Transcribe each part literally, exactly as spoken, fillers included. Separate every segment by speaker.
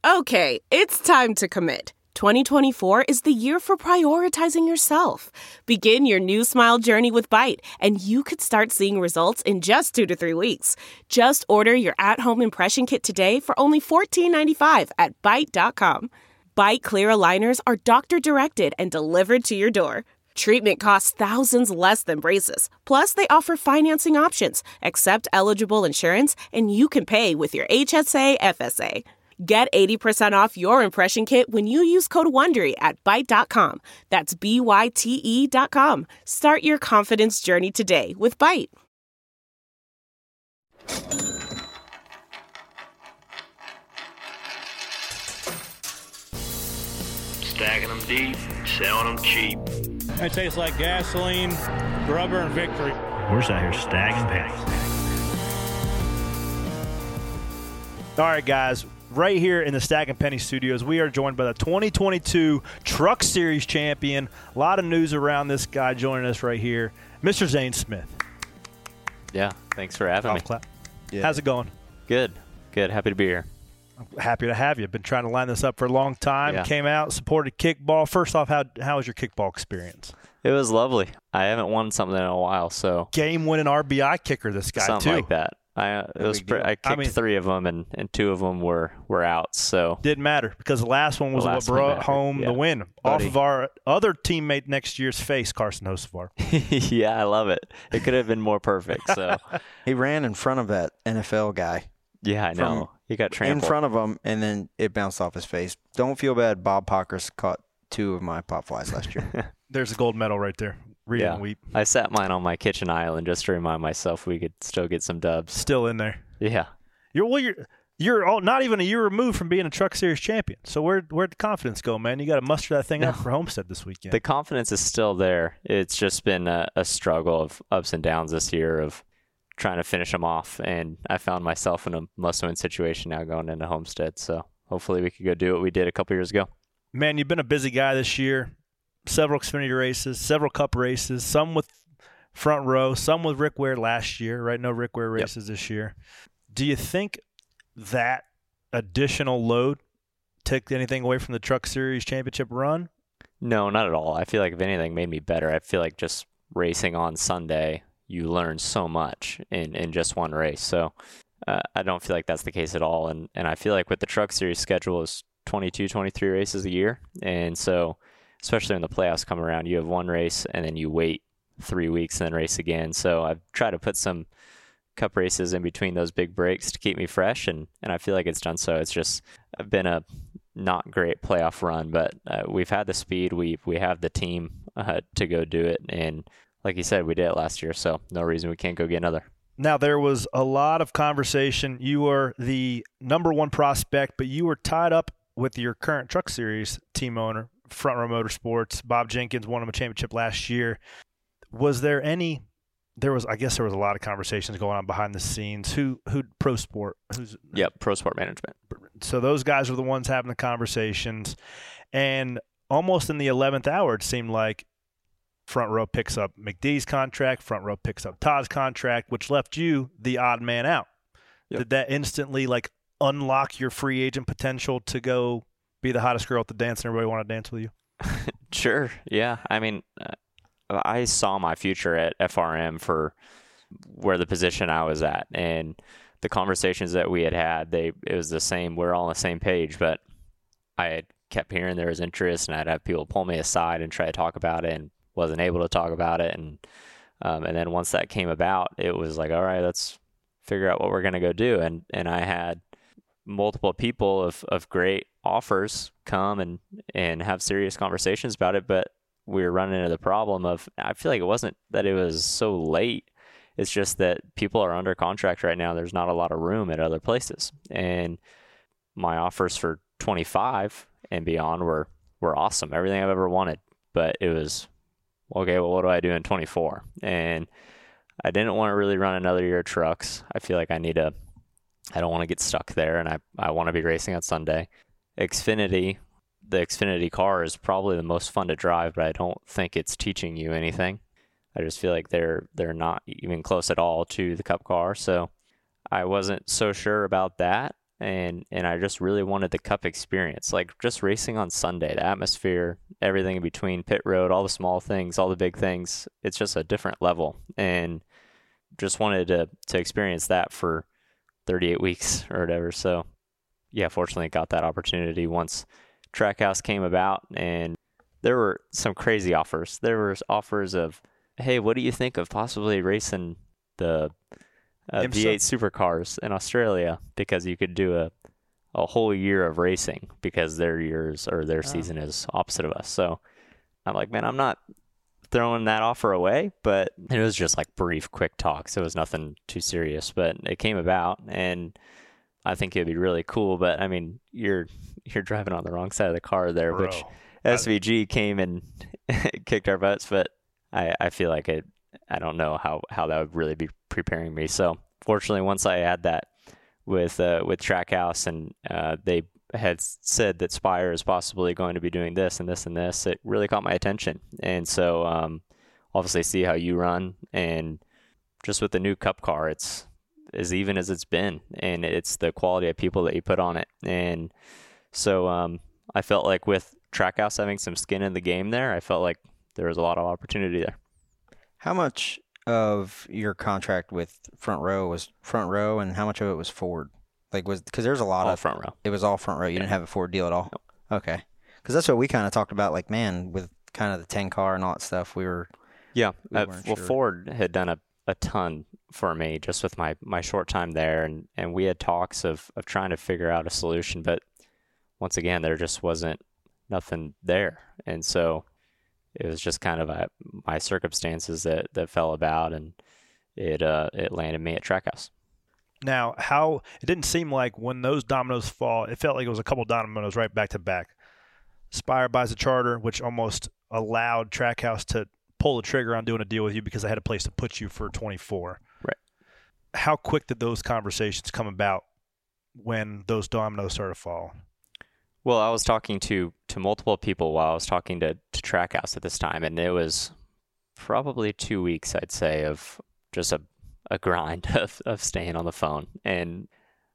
Speaker 1: Okay, it's time to commit. twenty twenty-four is the year for prioritizing yourself. Begin your new smile journey with Byte, and you could start seeing results in just two to three weeks. Just order your at-home impression kit today for only fourteen ninety-five at byte dot com. Byte Clear aligners are doctor-directed and delivered to your door. Treatment costs thousands less than braces. Plus, they offer financing options, accept eligible insurance, and you can pay with your H S A F S A. Get eighty percent off your impression kit when you use code WONDERY at byte dot com. That's B Y T E dot com. Start your confidence journey today with Byte.
Speaker 2: Stacking them deep, selling them cheap.
Speaker 3: It tastes like gasoline, rubber, and victory.
Speaker 2: We're just out here stacking pennies.
Speaker 4: All right, guys. Right here in the Stack and Penny Studios, we are joined by the twenty twenty-two Truck Series champion. A lot of news around this guy joining us right here, Mister Zane Smith.
Speaker 5: Yeah, thanks for having
Speaker 4: Golf
Speaker 5: me.
Speaker 4: Clap.
Speaker 5: Yeah.
Speaker 4: How's it going?
Speaker 5: Good, good. Happy to be here.
Speaker 4: I'm happy to have you. Been trying to line this up for a long time.
Speaker 5: Yeah.
Speaker 4: Came out, supported kickball. First off, how how was your kickball experience?
Speaker 5: It was lovely. I haven't won something in a while, so
Speaker 4: game-winning R B I kicker. This guy
Speaker 5: something
Speaker 4: too.
Speaker 5: like that. I uh, it was pre- I kicked
Speaker 4: I mean,
Speaker 5: three of them, and, and two of them were, were outs. So
Speaker 4: didn't matter because the last one was
Speaker 5: The
Speaker 4: what
Speaker 5: last one
Speaker 4: brought
Speaker 5: mattered,
Speaker 4: home
Speaker 5: yeah.
Speaker 4: the win
Speaker 5: Buddy.
Speaker 4: off of our other teammate next year's face, Carson Hocevar.
Speaker 5: yeah, I love it. It could have been more perfect. So
Speaker 6: He ran in front of that N F L guy.
Speaker 5: yeah, I know. He got trampled
Speaker 6: In front of him, and then it bounced off his face. Don't feel bad. Bob Pockers caught two of my pop flies last year.
Speaker 4: There's a gold medal right there. Read
Speaker 5: Yeah.
Speaker 4: and weep.
Speaker 5: I sat mine on my kitchen island just to remind myself we could still get some dubs.
Speaker 4: Still in there.
Speaker 5: Yeah.
Speaker 4: You're well. You're you're all, not even a year removed from being a Truck Series champion. So where where'd the confidence go, man? You got to muster that thing
Speaker 5: No.
Speaker 4: up for Homestead this weekend.
Speaker 5: The confidence is still there. It's just been a, a struggle of ups and downs this year of trying to finish them off. And I found myself in a must-win situation now going into Homestead. So hopefully we could go do what we did a couple years ago.
Speaker 4: Man, you've been a busy guy this year. Several Xfinity races, several Cup races, some with Front Row, some with Rick Ware last year, right? No Rick Ware races yep. this year. Do you think that additional load took anything away from the Truck Series championship run?
Speaker 5: No, not at all. I feel like if anything made me better. I feel like just racing on Sunday, you learn so much in, in just one race. So uh, I don't feel like that's the case at all. And and I feel like with the Truck Series schedule is twenty-two, twenty-three races a year. And so especially when the playoffs come around, you have one race and then you wait three weeks and then race again. So I've tried to put some Cup races in between those big breaks to keep me fresh, and, and I feel like it's done so. It's just been a not great playoff run, but uh, we've had the speed, we we have the team uh, to go do it, and like you said, we did it last year, so no reason we can't go get another.
Speaker 4: Now, there was a lot of conversation. You were the number one prospect, but you were tied up with your current Truck Series team owner, Front Row Motorsports. Bob Jenkins won him a championship last year. Was there any There was, I guess, there was a lot of conversations going on behind the scenes. Who, who, Pro Sport? Who's?
Speaker 5: Yep, Pro Sport Management.
Speaker 4: So those guys were the ones having the conversations, and almost in the eleventh hour, it seemed like Front Row picks up McDee's contract, Front Row picks up Todd's contract, which left you the odd man out. Yep. Did that instantly like unlock your free agent potential to go be the hottest girl at the dance and everybody want to dance with you?
Speaker 5: Sure. Yeah. I mean. Uh, I saw my future at F R M for where the position I was at, and the conversations that we had had, they it was the same. We're all on the same page, but I had kept hearing there was interest, and I'd have people pull me aside and try to talk about it, and wasn't able to talk about it. And um, and then once that came about, it was like, all right, let's figure out what we're gonna go do. And and I had multiple people of, of great offers come and and have serious conversations about it, but we were running into the problem of, I feel like it wasn't that it was so late. It's just that people are under contract right now. There's not a lot of room at other places. And my offers for twenty-five and beyond were, were awesome. Everything I've ever wanted. But it was, okay, well, what do I do in twenty-four? And I didn't want to really run another year of trucks. I feel like I need to, I don't want to get stuck there. And I, I want to be racing on Sunday. Xfinity, the Xfinity car is probably the most fun to drive, but I don't think it's teaching you anything. I just feel like they're they're not even close at all to the Cup car. So I wasn't so sure about that. and and I just really wanted the Cup experience, like just racing on Sunday, the atmosphere, everything in between, pit road, all the small things, all the big things. It's just a different level, and just wanted to to experience that for thirty-eight weeks or whatever. So yeah, fortunately got that opportunity once Trackhouse came about, and there were some crazy offers. There were offers of, hey, what do you think of possibly racing the uh, V eight supercars in Australia, because you could do a a whole year of racing because their years or their oh. season is opposite of us. So I'm like, man, I'm not throwing that offer away, but it was just like brief, quick talks. It was nothing too serious, but it came about, and I think it'd be really cool. But I mean, you're you're driving on the wrong side of the car there,
Speaker 4: Bro,
Speaker 5: which S V G came and kicked our butts, but I, I feel like it, I don't know how, how that would really be preparing me. So fortunately, once I had that with uh, with Trackhouse, and uh, they had said that Spire is possibly going to be doing this and this and this, it really caught my attention. And so um, obviously see how you run, and just with the new Cup car, it's as even as it's been, and it's the quality of people that you put on it. And so um, I felt like with Trackhouse having some skin in the game there, I felt like there was a lot of opportunity there.
Speaker 6: How much of your contract with Front Row was Front Row, and how much of it was Ford? Like, was because there's a lot
Speaker 5: all
Speaker 6: of
Speaker 5: Front Row.
Speaker 6: It was all Front Row. You
Speaker 5: yeah.
Speaker 6: didn't have a Ford deal at all.
Speaker 5: Nope.
Speaker 6: Okay, because that's what we kind of talked about. Like, man, with kind of the ten car and all that stuff, we were.
Speaker 5: Yeah,
Speaker 6: we
Speaker 5: uh,
Speaker 6: weren't
Speaker 5: well,
Speaker 6: sure.
Speaker 5: Ford had done a, a ton for me just with my, my short time there, and, and we had talks of, of trying to figure out a solution, but once again, there just wasn't nothing there, and so it was just kind of a, my circumstances that, that fell about, and it uh, it landed me at Trackhouse.
Speaker 4: Now, how it didn't seem like when those dominoes fall, it felt like it was a couple dominoes right back to back. Spire buys a charter, which almost allowed Trackhouse to pull the trigger on doing a deal with you because they had a place to put you for twenty-four.
Speaker 5: Right.
Speaker 4: How quick did those conversations come about when those dominoes started to fall?
Speaker 5: Well, I was talking to, to multiple people while I was talking to, to Trackhouse at this time, and it was probably two weeks, I'd say, of just a, a grind of, of staying on the phone. And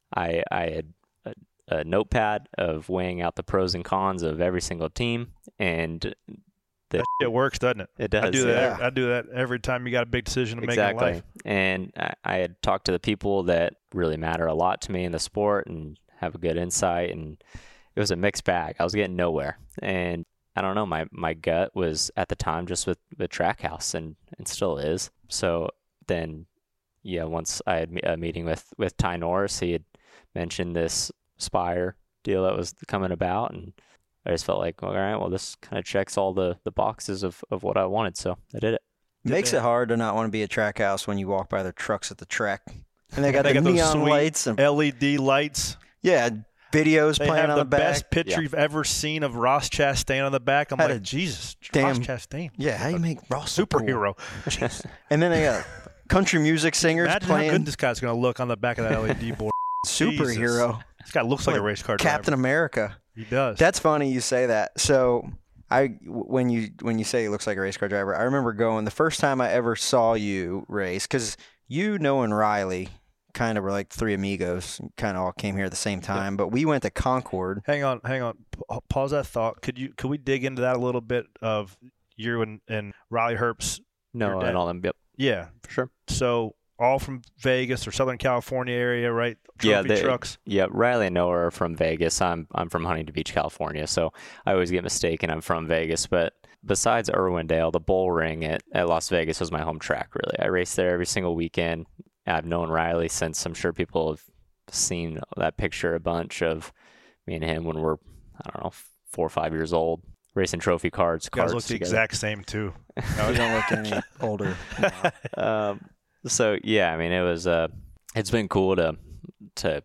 Speaker 5: I I had a, a notepad of weighing out the pros and cons of every single team, and the,
Speaker 4: it works, doesn't it?
Speaker 5: It does.
Speaker 4: I do that.
Speaker 5: yeah.
Speaker 4: Every, I do that every time you got a big decision to
Speaker 5: exactly.
Speaker 4: make in life.
Speaker 5: And I, I had talked to the people that really matter a lot to me in the sport and have a good insight, and it was a mixed bag. I was getting nowhere, and I don't know. My, my gut was at the time just with the Trackhouse, and, and still is. So then, yeah, once I had a meeting with, with Ty Norris, he had mentioned this Spire deal that was coming about, and I just felt like, all right, well, this kind of checks all the, the boxes of, of what I wanted, so I did it.
Speaker 6: Makes it hard to not want to be at Trackhouse when you walk by their trucks at the track, and they got
Speaker 4: they
Speaker 6: the
Speaker 4: got
Speaker 6: neon
Speaker 4: those
Speaker 6: lights and
Speaker 4: L E D lights.
Speaker 6: yeah. Videos
Speaker 4: They
Speaker 6: playing
Speaker 4: have
Speaker 6: on
Speaker 4: the,
Speaker 6: the, back.
Speaker 4: best picture
Speaker 5: Yeah.
Speaker 4: you've ever seen of Ross Chastain on the back. I'm
Speaker 6: Had
Speaker 4: like,
Speaker 6: a
Speaker 4: Jesus,
Speaker 6: damn-
Speaker 4: Ross Chastain.
Speaker 6: Yeah, how you make Ross so cool?
Speaker 4: Superhero.
Speaker 6: And then they got country music singers
Speaker 4: Imagine how
Speaker 6: playing
Speaker 4: good this guy's going to look on the back of that L E D board.
Speaker 6: superhero.
Speaker 4: Jesus. This guy looks like,
Speaker 6: Like
Speaker 4: a race car
Speaker 6: Captain
Speaker 4: driver.
Speaker 6: America.
Speaker 4: He does.
Speaker 6: That's funny you say that. So I when you when you say he looks like a race car driver, I remember going the first time I ever saw you race, because you, Noah, and Riley kind of were like three amigos, kind of all came here at the same time. But we went to Concord.
Speaker 4: hang on, hang on. Pa- pause that thought. Could you could we dig into that a little bit of you and, and Riley Herbst?
Speaker 5: No,
Speaker 4: Your dad.
Speaker 5: and all them. Yep,
Speaker 4: Yeah.
Speaker 5: for sure.
Speaker 4: So all from Vegas or Southern California area, right? Trophy
Speaker 5: Yeah, they,
Speaker 4: trucks.
Speaker 5: Yeah, Riley and Noah are from Vegas. I'm I'm from Huntington Beach, California, so I always get mistaken. I'm from Vegas, but besides Irwindale, the Bull Ring at, at Las Vegas was my home track. Really, I raced there every single weekend. I've known Riley since I'm sure people have seen that picture a bunch of me and him when we're I don't know four or five years old racing trophy cards.
Speaker 4: You guys
Speaker 5: carts
Speaker 4: look the
Speaker 5: together.
Speaker 4: exact same too.
Speaker 6: You don't look any older. No.
Speaker 5: um, so yeah, I mean, it was uh, it's been cool to to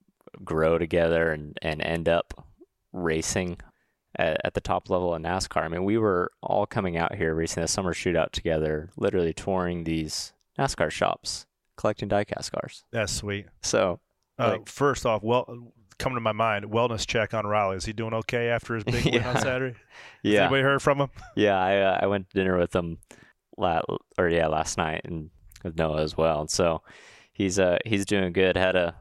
Speaker 5: grow together and, and end up racing at, at the top level in NASCAR. I mean, we were all coming out here racing the summer shootout together, literally touring these NASCAR shops, collecting diecast cars.
Speaker 4: That's sweet.
Speaker 5: So
Speaker 4: Uh,
Speaker 5: like-
Speaker 4: first off, well, coming to my mind, wellness check on Riley. Is he doing okay after his big win
Speaker 5: Yeah.
Speaker 4: on Saturday? Has
Speaker 5: yeah,
Speaker 4: anybody heard from him?
Speaker 5: yeah, I uh, I went to dinner with him la- or yeah last night and with Noah as well. And so he's uh he's doing good. Had a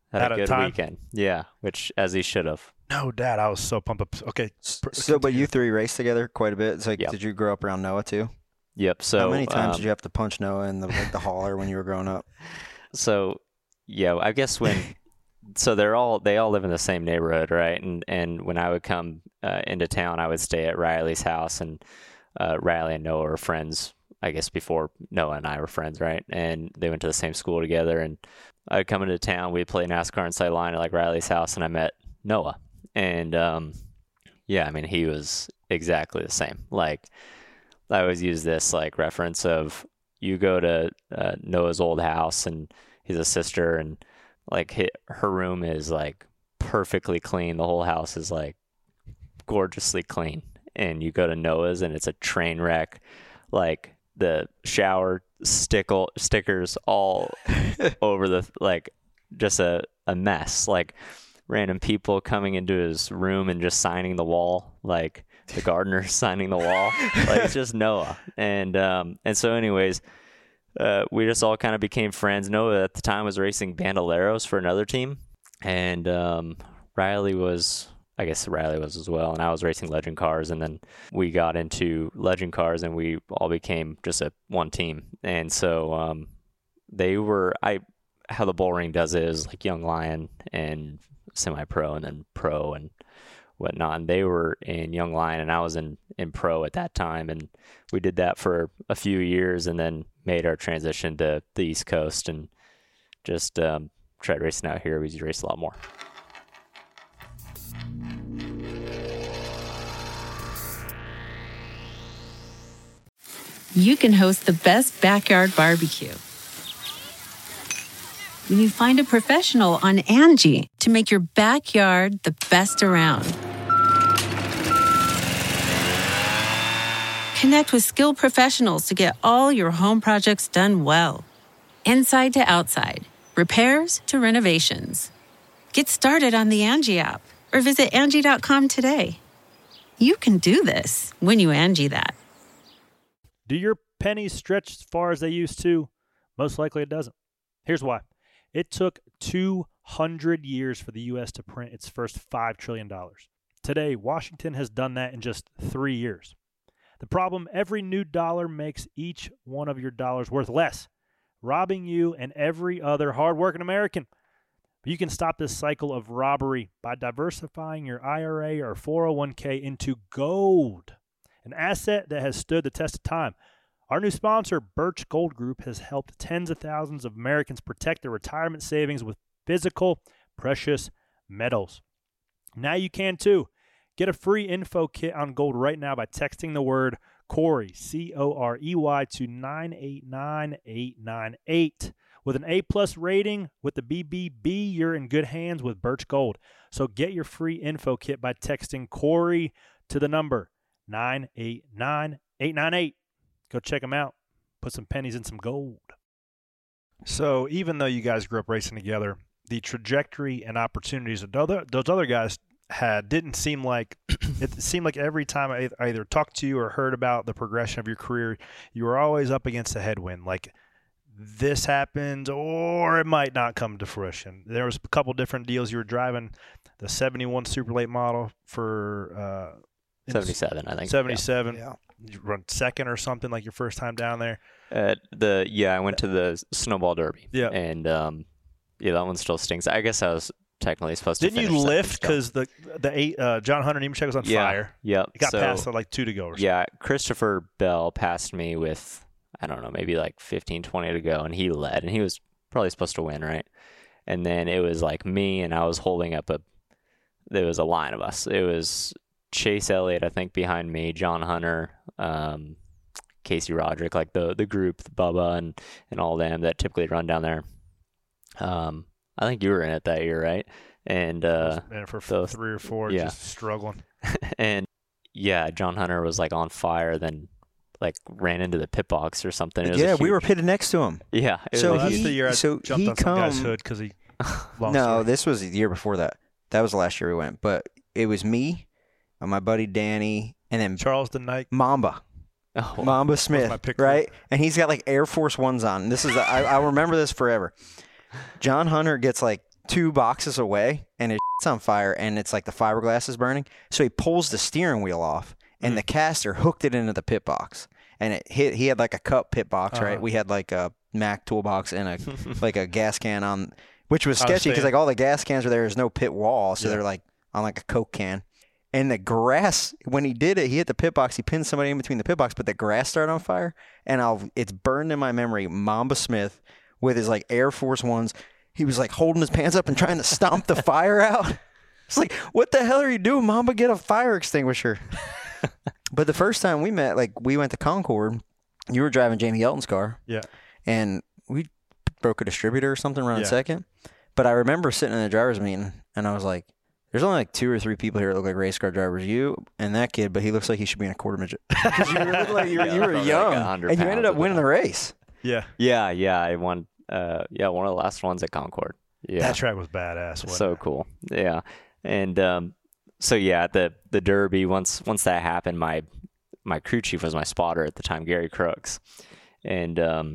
Speaker 5: had
Speaker 4: Had
Speaker 5: a
Speaker 4: a
Speaker 5: good
Speaker 4: time?
Speaker 5: weekend. Yeah, which as he should have.
Speaker 4: No, Dad, I was so pumped up. Okay. pr-
Speaker 6: So, but
Speaker 4: continue.
Speaker 6: you three raced together quite a bit. It's like,
Speaker 5: Yep.
Speaker 6: did you grow up around Noah too?
Speaker 5: Yep. So
Speaker 6: How many times
Speaker 5: um,
Speaker 6: did you have to punch Noah in the like the hauler when you were growing up?
Speaker 5: So, yeah, I guess when so they're all they all live in the same neighborhood, right? And and when I would come uh, into town, I would stay at Riley's house, and uh, Riley and Noah were friends. I guess before Noah and I were friends, right? And they went to the same school together. And I'd come into town, we'd play NASCAR inside line at like Riley's house, and I met Noah. And um, yeah, I mean, he was exactly the same. Like, I always use this like reference of you go to uh, Noah's old house, and he's a sister, and like hit, her room is like perfectly clean. The whole house is like gorgeously clean. And you go to Noah's, and it's a train wreck. Like, the shower stickle stickers all over the like just a, a mess, like random people coming into his room and just signing the wall, like the gardener signing the wall. Like, it's just Noah. And um and so anyways, uh we just all kind of became friends. Noah at the time was racing Bandoleros for another team, and um Riley was I guess Riley was as well, and I was racing Legend cars, and then we got into Legend cars, and we all became just a one team. And so um, they were I how the bull ring does it is like Young Lion and semi-pro, and then pro and whatnot. And they were in Young Lion, and I was in in pro at that time, and we did that for a few years, and then made our transition to the East Coast, and just um, tried racing out here. We raced a lot more.
Speaker 7: You can host the best backyard barbecue when you find a professional on Angie to make your backyard the best around. Connect with skilled professionals to get all your home projects done well. Inside to outside, repairs to renovations. Get started on the Angie app or visit Angie dot com today. You can do this when you Angie that.
Speaker 4: Do your pennies stretch as far as they used to? Most likely it doesn't. Here's why. It took two hundred years for the U S to print its first five trillion dollars. Today, Washington has done that in just three years. The problem, every new dollar makes each one of your dollars worth less, robbing you and every other hardworking American. But you can stop this cycle of robbery by diversifying your I R A or four oh one k into gold, an asset that has stood the test of time. Our new sponsor, Birch Gold Group, has helped tens of thousands of Americans protect their retirement savings with physical, precious metals. Now you can too. Get a free info kit on gold right now by texting the word Corey, C O R E Y, to nine eight nine eight nine eight. With an A-plus rating with the B B B, you're in good hands with Birch Gold. So get your free info kit by texting Corey to the number nine eight nine eight nine eight. Go check them out. Put some pennies in some gold. So even though you guys grew up racing together, the trajectory and opportunities that other, those other guys had didn't seem like it seemed like every time I either talked to you or heard about the progression of your career, you were always up against a headwind. Like, this happened or it might not come to fruition. There was a couple different deals. You were driving the seventy-one Super Late model for uh,
Speaker 5: seventy-seven, I think.
Speaker 4: seventy-seven.
Speaker 6: Yeah.
Speaker 4: You run second or something like your first time down there.
Speaker 5: Uh, the yeah, I went to the Snowball Derby.
Speaker 4: Yeah,
Speaker 5: and um, yeah, that one still stings. I guess I was technically supposed
Speaker 4: Didn't
Speaker 5: to.
Speaker 4: Didn't you lift because the the eight uh, John Hunter Nemechek was on
Speaker 5: yeah,
Speaker 4: fire?
Speaker 5: Yeah,
Speaker 4: it got
Speaker 5: so,
Speaker 4: past uh, like two to go. Or something.
Speaker 5: Yeah, Christopher Bell passed me with I don't know, maybe like fifteen, twenty to go, and he led, and he was probably supposed to win, right? And then it was like me, and I was holding up a. There was a line of us. It was Chase Elliott, I think, behind me, John Hunter, um, Casey Roderick, like the the group, the Bubba, and and all them that typically run down there. Um, I think you were in it that year, right? And uh,
Speaker 4: and for
Speaker 5: those,
Speaker 4: three or four,
Speaker 5: yeah.
Speaker 4: just struggling.
Speaker 5: And yeah, John Hunter was like on fire, then like ran into the pit box or something. It was
Speaker 6: yeah,
Speaker 5: huge,
Speaker 6: we were pitted next to him.
Speaker 5: Yeah, it
Speaker 6: so
Speaker 5: was
Speaker 4: that's
Speaker 6: he,
Speaker 4: the year I
Speaker 6: so
Speaker 4: jumped
Speaker 6: he
Speaker 4: on some guy's
Speaker 6: come,
Speaker 4: hood because he lost.
Speaker 6: No,
Speaker 4: here.
Speaker 6: this was the year before that. That was the last year we went. But it was me, and my buddy Danny, and then
Speaker 4: Charleston Knight,
Speaker 6: Mamba.
Speaker 5: Oh,
Speaker 6: Mamba Smith, right? And he's got like Air Force Ones on. And this is I, I'll remember this forever. John Hunter gets like two boxes away, and his shit's on fire, and it's like the fiberglass is burning. So he pulls the steering wheel off, and mm. the caster hooked it into the pit box, and it hit. He had like a cup pit box, uh-huh. right? We had like a Mac toolbox and a like a gas can on, which was sketchy because like all the gas cans are there. There's no pit wall, so yeah. they're like on like a Coke can. And the grass, when he did it, he hit the pit box. He pinned somebody in between the pit box, but the grass started on fire. And I'll, it's burned in my memory. Mamba Smith with his like Air Force Ones, he was like holding his pants up and trying to stomp the fire out. It's like, what the hell are you doing, Mamba? Get a fire extinguisher. But the first time we met, like we went to Concord. You were driving Jamie Elton's car.
Speaker 4: Yeah.
Speaker 6: And we broke a distributor or something around
Speaker 4: yeah.
Speaker 6: second. But I remember sitting in the driver's meeting, and I was like, there's only like two or three people here that look like race car drivers. You and that kid, but he looks like he should be in a quarter midget. Because you look like you were, yeah, you were young, like and you ended up winning the race.
Speaker 4: Yeah.
Speaker 5: Yeah, yeah. I won, uh, yeah, one of the last ones at Concord. Yeah.
Speaker 4: That track was badass. Wasn't
Speaker 5: so
Speaker 4: it?
Speaker 5: Cool. Yeah. And um, so, yeah, the the Derby, once once that happened, my my crew chief was my spotter at the time, Gary Crooks. And um,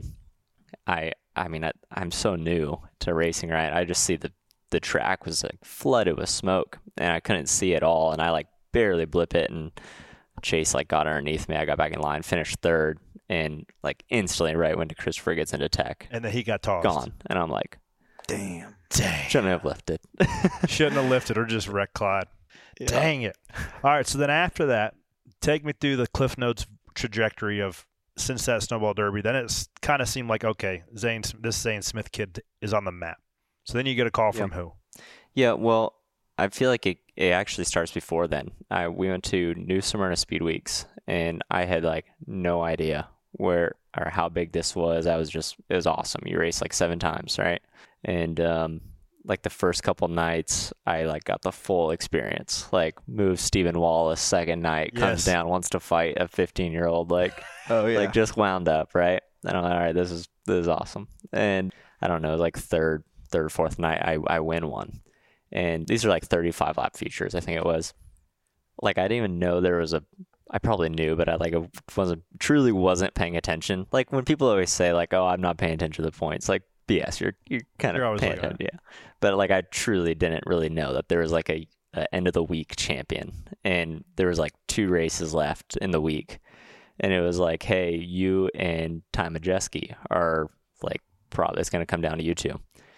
Speaker 5: I, I mean, I, I'm so new to racing, right? I just see the the track was like flooded with smoke and I couldn't see it all, and I like barely blip it, and Chase like got underneath me. I got back in line, finished third, and like instantly right went to Chris Frigates into tech,
Speaker 4: and then he got tossed,
Speaker 5: gone, and I'm like,
Speaker 6: damn,
Speaker 4: dang,
Speaker 5: shouldn't have lifted.
Speaker 4: Shouldn't have lifted or just wrecked Clyde. Yeah. Dang it. All right, so then after that, take me through the Cliff Notes trajectory of since that Snowball Derby. Then it's kind of seemed like, okay, Zane, this Zane Smith kid is on the map. So then you get a call from
Speaker 5: yeah.
Speaker 4: who?
Speaker 5: Yeah, well, I feel like it, it actually starts before then. I we went to New Smyrna Speed Weeks, and I had like no idea where or how big this was. I was just, it was awesome. You race like seven times, right? And um, like the first couple nights, I like got the full experience. Like moved Stephen Wallace second night,
Speaker 4: yes.
Speaker 5: comes down, wants to fight a fifteen year old, like
Speaker 6: oh yeah,
Speaker 5: like just wound up, right? And I'm like, all right, this is this is awesome. And I don't know, like third. third or fourth night, I, I win one. And these are like thirty-five lap features, I think it was. Like, I didn't even know there was a, I probably knew, but I like wasn't, truly wasn't paying attention. Like, when people always say, like, oh, I'm not paying attention to the points, like, B S, you're, you're kind
Speaker 4: you're
Speaker 5: of paying attention. Yeah. But, like, I truly didn't really know that there was, like, a, a end of the week champion. And there was, like, two races left in the week. And it was like, hey, you and Ty Majeski are, like, probably, it's going to come down to you two.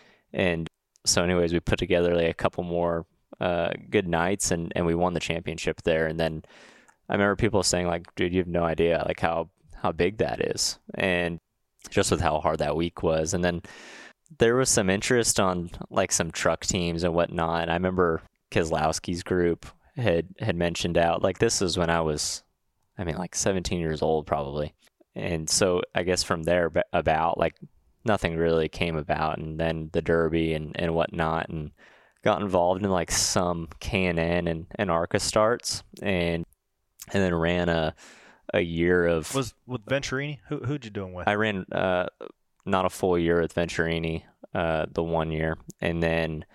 Speaker 5: And so anyways, we put together like a couple more uh, good nights, and, and we won the championship there. And then I remember people saying like, dude, you have no idea like how, how big that is. And just with how hard that week was. And then there was some interest on like some truck teams and whatnot. And I remember Keselowski's group had, had mentioned out, like this is when I was, I mean like seventeen years old probably. And so I guess from there about like, nothing really came about, and then the Derby and, and whatnot, and got involved in like some K and N and, and ARCA starts, and and then ran a a year of
Speaker 4: was with Venturini. Who who'd you doing with?
Speaker 5: I ran uh, not a full year with Venturini, uh, the one year, and then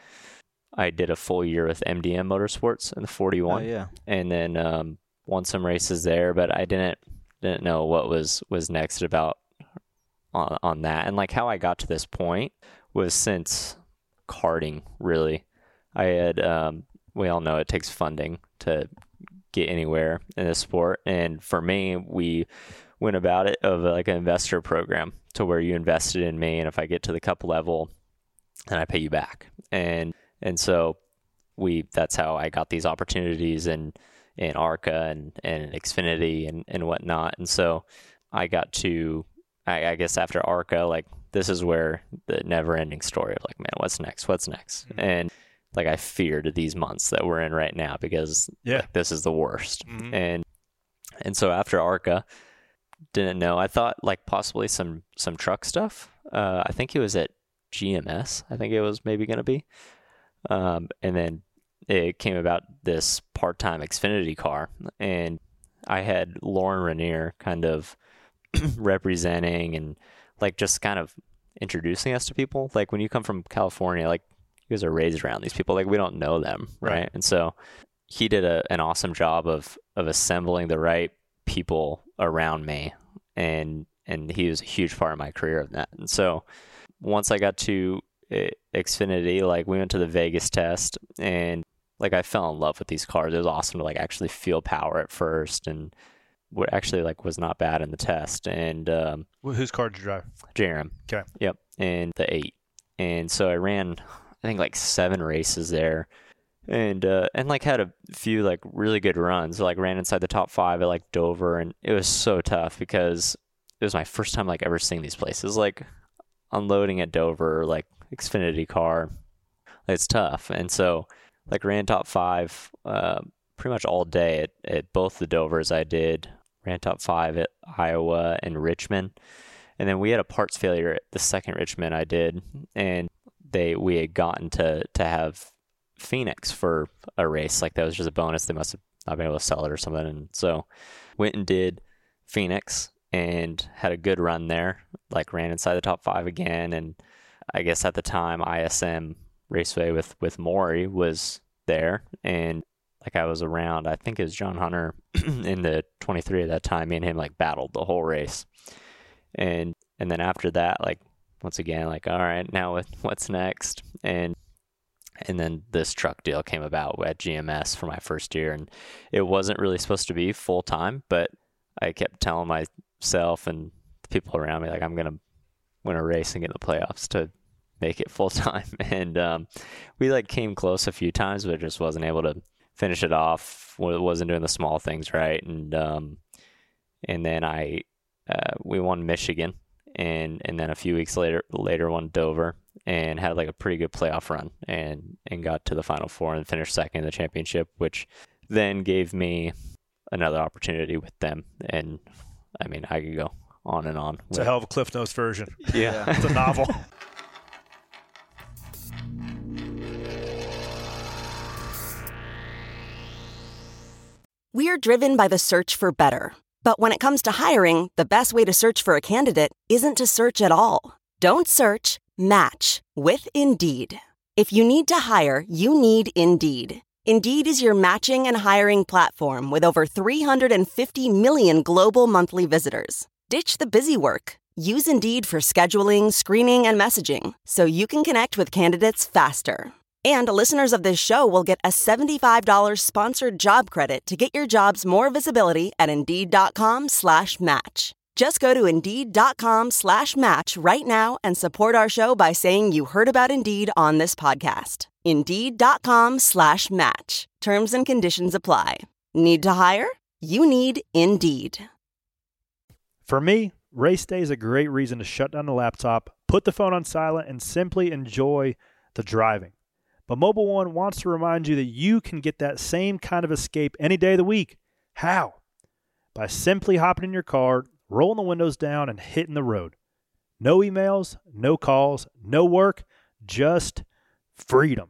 Speaker 5: I did a full year with M D M Motorsports in the forty-one,
Speaker 6: oh, yeah,
Speaker 5: and then um, won some races there, but I didn't didn't know what was was next about. On, on that. And like how I got to this point was since karting, really. I had, um, we all know it takes funding to get anywhere in this sport. And for me, we went about it of like an investor program to where you invested in me. And if I get to the cup level, then I pay you back. And, and so we, that's how I got these opportunities in, in ARCA and, and Xfinity and, and whatnot. And so I got to, I, I guess after ARCA, like this is where the never-ending story of like, man, what's next? What's next? Mm-hmm. And like I feared these months that we're in right now because
Speaker 4: yeah,
Speaker 5: like, this is the worst.
Speaker 4: Mm-hmm.
Speaker 5: And and so after ARCA, didn't know. I thought like possibly some some truck stuff. Uh, I think it was at G M S. I think it was maybe going to be. Um, and then it came about this part-time Xfinity car, and I had Lauren Rainier kind of representing and like just kind of introducing us to people. Like when you come from California, like you guys are raised around these people, like we don't know them, right? right. And so he did a, an awesome job of of assembling the right people around me, and and he was a huge part of my career of that. And so once I got to it, Xfinity, like we went to the Vegas test, and like I fell in love with these cars. It was awesome to like actually feel power at first, and what actually like was not bad in the test. And um,
Speaker 4: Well, whose car did you drive?
Speaker 5: J R M.
Speaker 4: Okay.
Speaker 5: Yep. And the eight. And so I ran, I think like seven races there, and uh, and like had a few like really good runs. Like ran inside the top five at like Dover, and it was so tough because it was my first time like ever seeing these places. Like unloading at Dover, like Xfinity car, it's tough. And so like ran top five uh, pretty much all day at, at both the Dovers I did. Ran top five at Iowa and Richmond. And then we had a parts failure at the second Richmond I did, and they we had gotten to, to have Phoenix for a race. Like that was just a bonus. They must have not been able to sell it or something. And so went and did Phoenix and had a good run there. Like ran inside the top five again. And I guess at the time I S M Raceway with, with Maury was there, and like I was around, I think it was John Hunter in the twenty-three at that time. Me and him like battled the whole race. And and then after that, like once again, like all right, now what, what's next? And and then this truck deal came about at G M S for my first year, and it wasn't really supposed to be full time, but I kept telling myself and the people around me like I'm gonna win a race and get in the playoffs to make it full time. And um, we like came close a few times, but just wasn't able to finish it off. Wasn't doing the small things right, and um, and then I. Uh, we won Michigan, and, and then a few weeks later later won Dover, and had like a pretty good playoff run, and, and got to the Final Four and finished second in the championship, which then gave me another opportunity with them. And I mean, I could go on and on.
Speaker 4: It's a hell of a Cliff Notes version.
Speaker 5: Yeah.
Speaker 4: It's a novel.
Speaker 8: We're driven by the search for better. But when it comes to hiring, the best way to search for a candidate isn't to search at all. Don't search, match with Indeed. If you need to hire, you need Indeed. Indeed is your matching and hiring platform with over three hundred fifty million global monthly visitors. Ditch the busy work. Use Indeed for scheduling, screening, and messaging so you can connect with candidates faster. And listeners of this show will get a seventy-five dollars sponsored job credit to get your jobs more visibility at Indeed.com slash match. Just go to Indeed.com slash match right now and support our show by saying you heard about Indeed on this podcast. Indeed.com slash match. Terms and conditions apply. Need to hire? You need Indeed.
Speaker 4: For me, race day is a great reason to shut down the laptop, put the phone on silent, and simply enjoy the driving. But Mobil one wants to remind you that you can get that same kind of escape any day of the week. How? By simply hopping in your car, rolling the windows down, and hitting the road. No emails, no calls, no work, just freedom.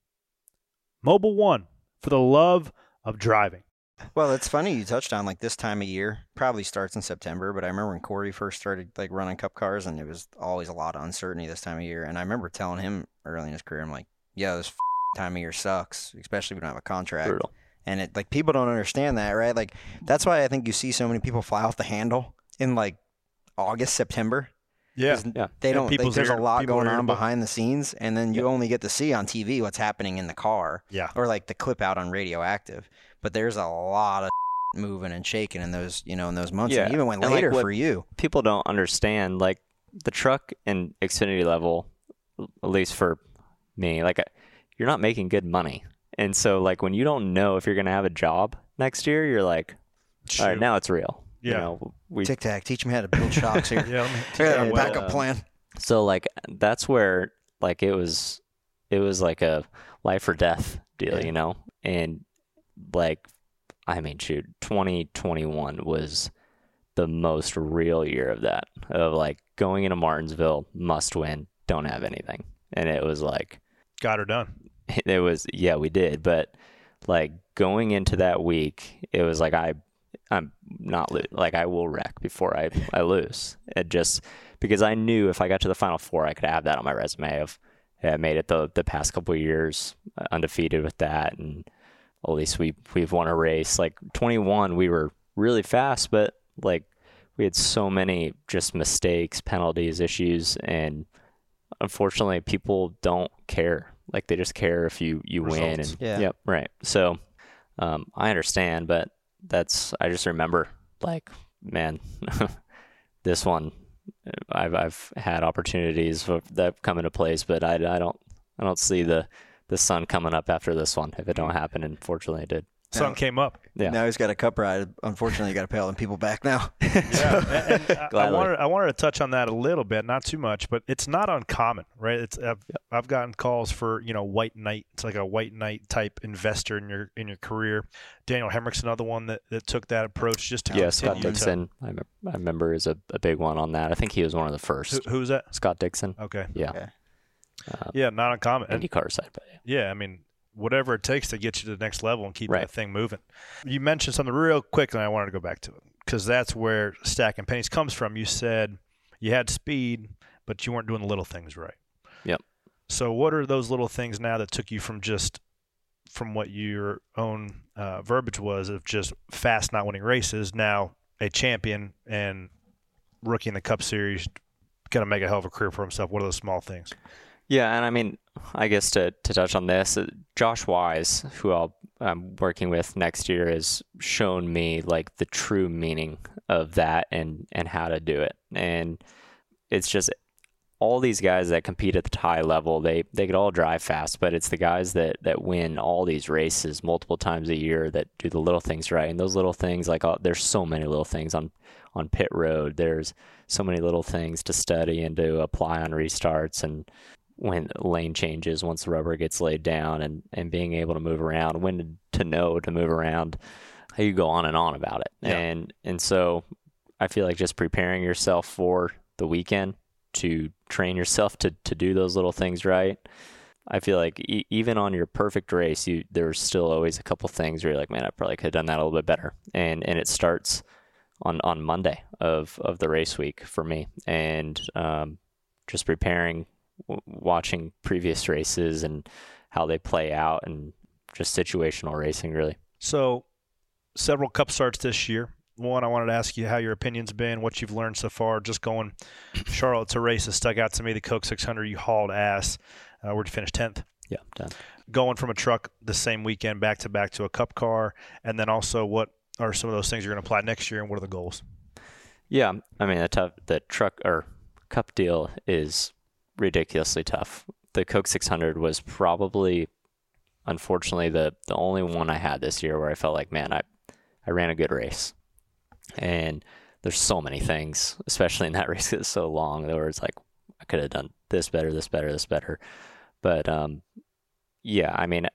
Speaker 4: Mobil one, for the love of driving.
Speaker 6: Well, it's funny you touched on like this time of year. Probably starts in September, but I remember when Corey first started like running Cup cars, and it was always a lot of uncertainty this time of year. And I remember telling him early in his career, I'm like, yeah, this f- time of year sucks, especially if we don't have a contract.
Speaker 5: Brutal.
Speaker 6: And it like people don't understand that, right? Like that's why I think you see so many people fly off the handle in like August, September.
Speaker 4: Yeah,
Speaker 5: yeah.
Speaker 6: They don't. Like, there's a lot going on
Speaker 4: irritable.
Speaker 6: behind the scenes, and then you
Speaker 5: Yep.
Speaker 6: only get to see on T V what's happening in the car.
Speaker 4: Yeah.
Speaker 6: Or like the clip out on Radioactive. But there's a lot of moving and shaking in those, you know, in those months.
Speaker 5: Yeah.
Speaker 6: And even went
Speaker 5: And, like,
Speaker 6: later
Speaker 5: what
Speaker 6: for you.
Speaker 5: People don't understand, like the truck and Xfinity level, at least for me, like you're not making good money. And so like when you don't know if you're going to have a job next year, you're like, all right,
Speaker 4: Shoot.
Speaker 5: now it's real.
Speaker 4: Yeah.
Speaker 5: You know, we,
Speaker 6: Tic Tac, teach me how to build shocks here.
Speaker 4: Yeah, let me
Speaker 6: I got a
Speaker 5: Yeah, well,
Speaker 6: backup
Speaker 5: uh,
Speaker 6: plan.
Speaker 5: so like that's where like it was, it was like a life or death deal,
Speaker 6: Yeah.
Speaker 5: you know? And like, I mean, shoot, twenty twenty-one was the most real year of that, of like going into Martinsville, must win, don't have anything. And it was like,
Speaker 4: got her done.
Speaker 5: it was, yeah, we did. But like going into that week, it was like, I, I'm not, lo- like I will wreck before I, I lose. It just, because I knew if I got to the Final Four, I could have that on my resume of, hey, I made it the, the past couple of years, uh, undefeated with that. And at least we, we've won a race. Like twenty-one, we were really fast, but like we had so many just mistakes, penalties, issues. And unfortunately, people don't care. Like they just care if you, you win. And,
Speaker 6: yeah.
Speaker 5: Yep. Right. So um, I understand, but that's, I just remember like, man, this one, I've, I've had opportunities that come into place, but I, I don't, I don't see the, the sun coming up after this one. If it don't happen, and fortunately it did.
Speaker 4: Sun
Speaker 6: now,
Speaker 4: came up.
Speaker 6: Yeah. Now he's got a cup ride. Unfortunately, you got to pay all them people back now.
Speaker 4: Yeah, and, and I, I wanted I wanted to touch on that a little bit, not too much, but it's not uncommon, right? It's I've, yep. I've gotten calls for you know white knight. It's like a white knight type investor in your in your career. Daniel Hemrick's another one that, that took that approach just to
Speaker 5: yeah. Scott Dixon, I, me- I remember is a, a big one on that. I think he was one of the first.
Speaker 4: Who, who was that?
Speaker 5: Scott Dixon.
Speaker 4: Okay.
Speaker 5: Yeah.
Speaker 6: Okay.
Speaker 5: Uh,
Speaker 4: yeah, not uncommon.
Speaker 5: IndyCar side, but
Speaker 4: yeah. yeah, I mean. Whatever it takes to get you to the next level and keep
Speaker 5: right.
Speaker 4: that thing moving. You mentioned something real quick, and I wanted to go back to it because that's where stacking pennies comes from. You said you had speed, but you weren't doing the little things right.
Speaker 5: Yep.
Speaker 4: So what are those little things now that took you from just from what your own uh, verbiage was of just fast, not winning races, now a champion and rookie in the Cup Series, going to make a hell of a career for himself? What are those small things?
Speaker 5: Yeah, and I mean, I guess to, to touch on this, uh, Josh Wise, who I'll, I'm working with next year, has shown me like the true meaning of that and, and how to do it. And it's just all these guys that compete at the high level, they, they could all drive fast, but it's the guys that, that win all these races multiple times a year that do the little things right. And those little things, like oh, there's so many little things on, on pit road. There's so many little things to study and to apply on restarts and when lane changes, once the rubber gets laid down and, and being able to move around, when to know to move around, you go on and on about it. Yeah. And, and so I feel like just preparing yourself for the weekend to train yourself to, to do those little things right. I feel like e- even on your perfect race, you, there's still always a couple things where you're like, man, I probably could have done that a little bit better. And, and it starts on, on Monday of, of the race week for me. And, um, just preparing, watching previous races and how they play out and just situational racing, really.
Speaker 4: So several Cup starts this year. One, I wanted to ask you how your opinion's been, what you've learned so far. Just going Charlotte to race has stuck out to me. The Coke six hundred, you hauled ass. Uh, where'd you finish? tenth?
Speaker 5: Yeah, done.
Speaker 4: Going from a truck the same weekend back to back to a Cup car, and then also what are some of those things you're going to apply next year, and what are the goals?
Speaker 5: Yeah, I mean, the, tough, the truck or Cup deal is ridiculously tough. The Coke six hundred was probably, unfortunately, the the only one I had this year where I felt like, man, I, I ran a good race. And there's so many things, especially in that race that's so long, where it's like, I could have done this better, this better, this better. But, um, yeah, I mean,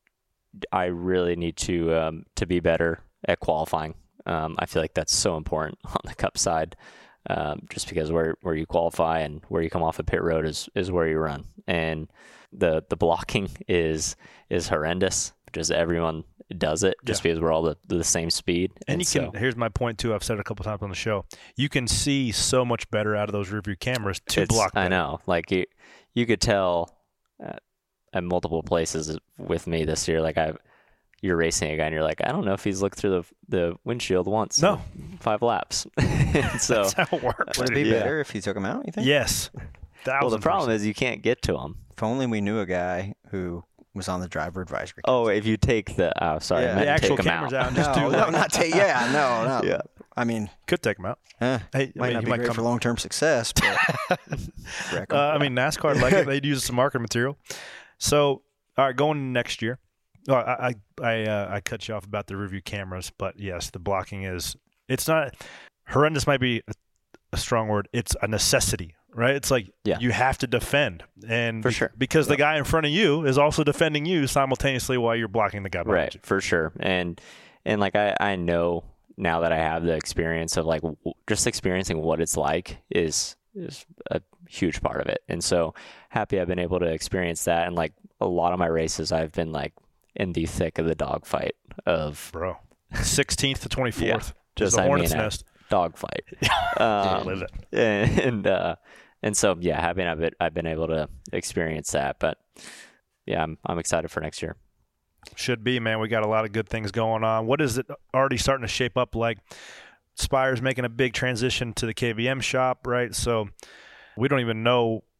Speaker 5: I really need to um, to be better at qualifying. Um, I feel like that's so important on the Cup side. Um, just because where, where you qualify and where you come off a pit road is, is where you run. And the the blocking is is horrendous, just everyone does it just yeah. because we're all the, the same speed.
Speaker 4: And, and you
Speaker 5: so,
Speaker 4: can, here's my point too, I've said it a couple times on the show, you can see so much better out of those rear view cameras to block better.
Speaker 5: I know, like you, you could tell at, at multiple places with me this year, like I've, you're racing a guy and you're like, I don't know if he's looked through the the windshield once.
Speaker 4: No.
Speaker 5: Five laps. So
Speaker 4: that's how it works.
Speaker 6: Would it be
Speaker 4: yeah.
Speaker 6: better if you took him out, you think?
Speaker 4: Yes.
Speaker 5: Well, the problem is you can't get to him.
Speaker 6: If only we knew a guy who was on the driver advisory.
Speaker 5: Oh, if you take the, oh, sorry,
Speaker 6: yeah.
Speaker 5: I meant
Speaker 4: the actual
Speaker 5: take him
Speaker 4: cameras
Speaker 5: out.
Speaker 4: out and just
Speaker 6: no,
Speaker 4: do
Speaker 6: no, not take, yeah, no, no.
Speaker 5: Yeah.
Speaker 6: I mean.
Speaker 4: Could take him out.
Speaker 6: Eh,
Speaker 4: hey,
Speaker 6: might
Speaker 4: I mean,
Speaker 6: not be
Speaker 4: might
Speaker 6: great
Speaker 4: come...
Speaker 6: for long-term success, but.
Speaker 4: uh, I mean, NASCAR, like it, they'd use some market material. So, all right, going next year. Oh, I I I, uh, I cut you off about the review cameras, but yes, the blocking is it's not horrendous. Might be a, a strong word. It's a necessity, right? It's like
Speaker 5: yeah.
Speaker 4: you have to defend, and
Speaker 5: for
Speaker 4: be,
Speaker 5: sure
Speaker 4: because
Speaker 5: yeah.
Speaker 4: the guy in front of you is also defending you simultaneously while you're blocking the guy behind
Speaker 5: right,
Speaker 4: you.
Speaker 5: For sure. And and like I I know now that I have the experience of like w- just experiencing what it's like is is a huge part of it, and so happy I've been able to experience that. And like a lot of my races, I've been like in the thick of the dogfight of
Speaker 4: bro sixteenth to twenty-fourth yeah,
Speaker 5: just
Speaker 4: a
Speaker 5: I
Speaker 4: hornet's
Speaker 5: mean,
Speaker 4: nest
Speaker 5: dogfight
Speaker 4: um, live it.
Speaker 5: and and, uh, and so yeah having I've been, I've been able to experience that, but yeah I'm I'm excited for next year.
Speaker 4: Should be, man. We got a lot of good things going on. What is it already starting to shape up like? Spire's making a big transition to the K V M shop, right? So we don't even know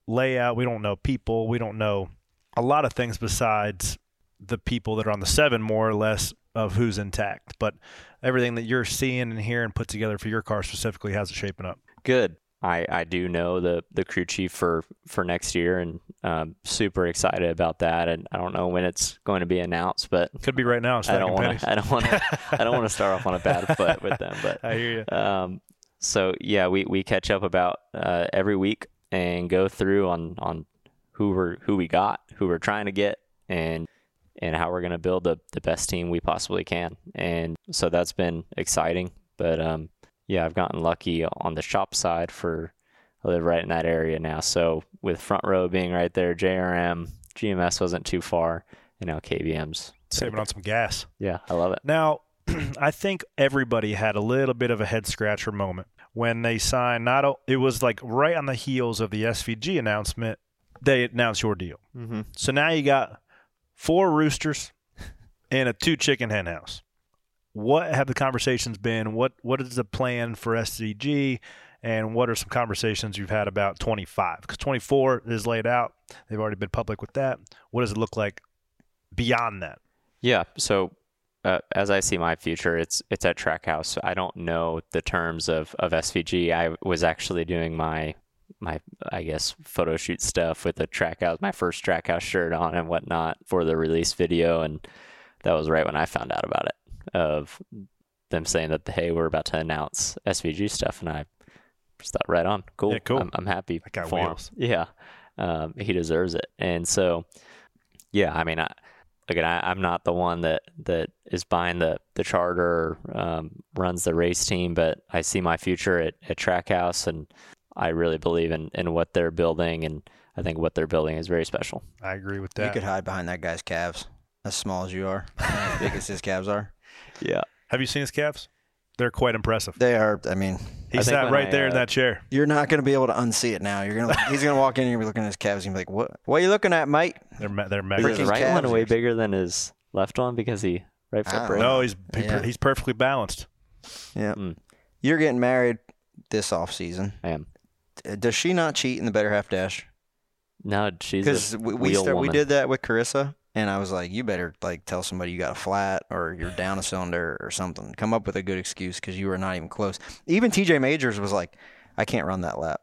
Speaker 4: layout. We don't know people. We don't know a lot of things besides the people that are on the seven, more or less, of who's intact. But everything that you're seeing and hearing put together for your car specifically, how's it shaping up?
Speaker 5: Good. I, I do know the, the crew chief for, for next year, and um, super excited about that. And I don't know when it's going to be announced, but
Speaker 4: could be right now.
Speaker 5: I don't want to. I don't want to. I don't want to start off on a bad foot with them. But
Speaker 4: I hear you.
Speaker 5: Um, so yeah, we, we catch up about uh, every week and go through on, on who we're who we got, who we're trying to get, and and how we're going to build the the best team we possibly can. And so that's been exciting. But um. Yeah, I've gotten lucky on the shop side for I live right in that area now. So with Front Row being right there, J R M, G M S wasn't too far, and now K B M's
Speaker 4: saving right on some gas.
Speaker 5: Yeah, I love it.
Speaker 4: Now, I think everybody had a little bit of a head scratcher moment when they signed. Not a, it was like right on the heels of the S V G announcement. They announced your deal.
Speaker 5: Mm-hmm.
Speaker 4: So now you got four roosters and a two chicken hen house. What have the conversations been? What What is the plan for S V G? And what are some conversations you've had about twenty-five? Because twenty-four is laid out. They've already been public with that. What does it look like beyond that?
Speaker 5: Yeah. So uh, as I see my future, it's it's at Trackhouse. I don't know the terms of, of S V G. I was actually doing my, my I guess, photo shoot stuff with the Trackhouse, my first Trackhouse shirt on and whatnot for the release video. And that was right when I found out about it. Of them saying that, hey, we're about to announce S V G stuff, and I just thought, right on, cool.
Speaker 4: Yeah, cool.
Speaker 5: I'm, I'm happy
Speaker 4: that guy
Speaker 5: for him.
Speaker 4: wheels.
Speaker 5: Yeah, um, he deserves it. And so, yeah, I mean, I, again, I, I'm not the one that, that is buying the the charter, or, um, runs the race team, but I see my future at, at Trackhouse, and I really believe in, in what they're building, and I think what they're building is very special.
Speaker 4: I agree with that.
Speaker 6: You could hide behind that guy's calves, as small as you are, as big as his calves are.
Speaker 5: Yeah.
Speaker 4: Have you seen his calves? They're quite impressive.
Speaker 6: They are. I mean,
Speaker 4: he
Speaker 5: I
Speaker 4: sat right
Speaker 5: I,
Speaker 4: there
Speaker 5: uh,
Speaker 4: in that chair.
Speaker 6: You're not going to be able to unsee it now. You're gonna. He's going to walk in and you're gonna be looking at his calves and be like, "What? What are you looking at, mate?"
Speaker 4: They're me- they're
Speaker 5: Is
Speaker 4: mega.
Speaker 5: his
Speaker 6: Freaking
Speaker 5: right
Speaker 6: calves
Speaker 5: one way
Speaker 6: are-
Speaker 5: bigger than his left one because he right
Speaker 6: I
Speaker 5: foot
Speaker 6: don't
Speaker 5: broke?
Speaker 6: know.
Speaker 4: No, he's he,
Speaker 6: Yeah.
Speaker 4: he's perfectly balanced.
Speaker 6: Yeah.
Speaker 5: Mm.
Speaker 6: You're getting married this off season.
Speaker 5: I am.
Speaker 6: Does she not cheat in the Better Half Dash?
Speaker 5: No, she's
Speaker 6: Because
Speaker 5: a
Speaker 6: we we,
Speaker 5: wheel
Speaker 6: start, we
Speaker 5: woman.
Speaker 6: did that with Carissa, and I was like, you better like tell somebody you got a flat or you're down a cylinder or something. Come up with a good excuse because you were not even close. Even T J Majors was like, I can't run that lap.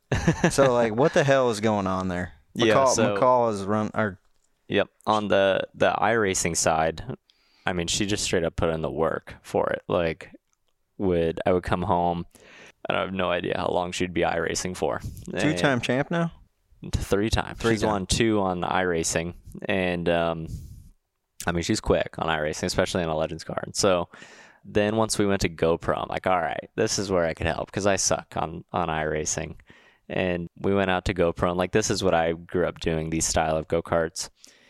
Speaker 6: So like, what the hell is going on there?
Speaker 5: Yeah,
Speaker 6: McCall,
Speaker 5: so-
Speaker 6: McCall has run. Or
Speaker 5: Yep. On the the iRacing side, I mean, she just straight up put in the work for it. Like, would I would come home, and I have no idea how long she'd be iRacing for.
Speaker 6: two-time champ now.
Speaker 5: And three times.
Speaker 6: Three
Speaker 5: she's
Speaker 6: times.
Speaker 5: won two on iRacing, and um, I mean, she's quick on iRacing, especially in a Legends car. And so then once we went to GoPro, I'm like, all right, this is where I could help because I suck on on iRacing. And we went out to GoPro, and like, this is what I grew up doing, these style of go-karts.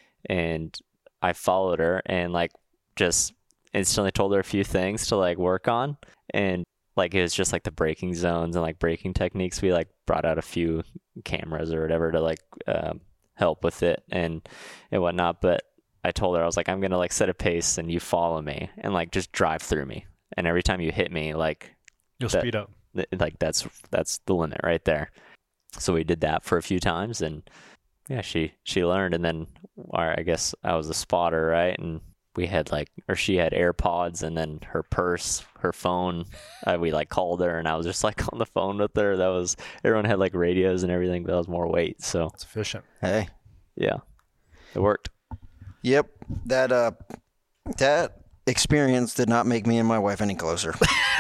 Speaker 5: And I followed her and like just instantly told her a few things to like work on. And like, it was just like the braking zones and like braking techniques. We like brought out a few cameras or whatever to like um, help with it and, and whatnot. But I told her, I was like, I'm going to like set a pace and you follow me and like just drive through me. And every time you hit me, like,
Speaker 4: You'll
Speaker 5: that-
Speaker 4: speed up.
Speaker 5: th- like that's that's the limit right there. So we did that for a few times, and yeah, she she learned. And then our, I guess I was a spotter, right? And we had like, or she had AirPods, and then her purse, her phone. Uh, we like called her, and I was just like on the phone with her. That was, everyone had like radios and everything, but that was more weight. So
Speaker 4: It's efficient.
Speaker 6: Hey.
Speaker 5: yeah, it worked.
Speaker 6: Yep. That uh, that experience did not make me and my wife any closer.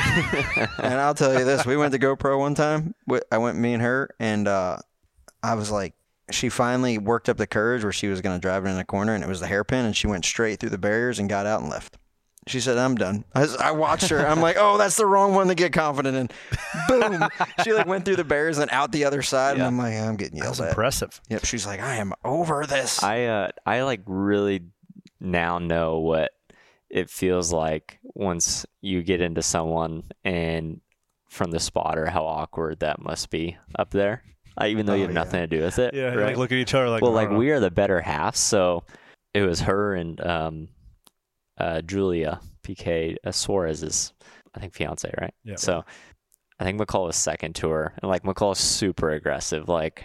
Speaker 6: And I'll tell you this: we went to GoPro one time. I went, me and her, and uh, I was like, she finally worked up the courage where she was going to drive it in a corner, and it was the hairpin, and she went straight through the barriers and got out and left. She said, I'm done. I, was, I watched her. I'm like, oh, that's the wrong one to get confident in. Boom. She like went through the barriers and out the other side.
Speaker 5: Yeah.
Speaker 6: And I'm like, I'm getting
Speaker 4: That
Speaker 6: yelled
Speaker 4: was
Speaker 6: at.
Speaker 4: impressive.
Speaker 6: Yep. She's like, I am over this.
Speaker 5: I uh I like really now know what it feels like once you get into someone and from the spotter, how awkward that must be up there. Uh, even though
Speaker 6: Oh,
Speaker 5: you have
Speaker 6: yeah.
Speaker 5: nothing to do with it.
Speaker 4: Yeah, you
Speaker 5: right?
Speaker 4: like look at each other like,
Speaker 5: well,
Speaker 4: I
Speaker 5: like
Speaker 4: don't know.
Speaker 5: we are the better half, so it was her and um uh Julia P K uh, Suarez's, I think, fiance, right?
Speaker 4: Yeah.
Speaker 5: So I think McCall was second to her, and like McCall is super aggressive. Like